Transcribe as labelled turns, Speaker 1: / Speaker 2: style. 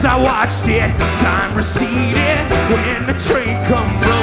Speaker 1: I watched it, time receded when the train come running.